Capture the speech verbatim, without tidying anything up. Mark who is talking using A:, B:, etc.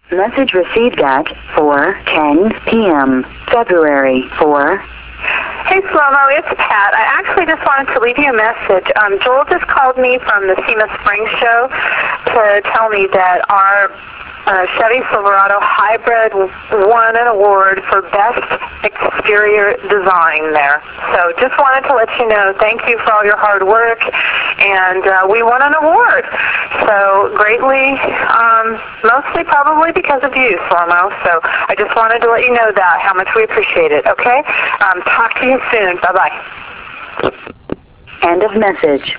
A: Message received at four ten p m February fourth.
B: Hey, Slow-Mo, it's Pat. I actually just wanted to leave you a message. Um, Joel just called me from the SEMA Springs show to tell me that our uh, Chevy Silverado Hybrid won an award for Best Exterior Design there. So just wanted to let you know, thank you for all your hard work, and uh, we won an award. So greatly, um, mostly probably because of you, Slow-Mo. So I just wanted to let you know that, how much we appreciate it, okay? Um, talk to you soon. Bye-bye.
A: End of message.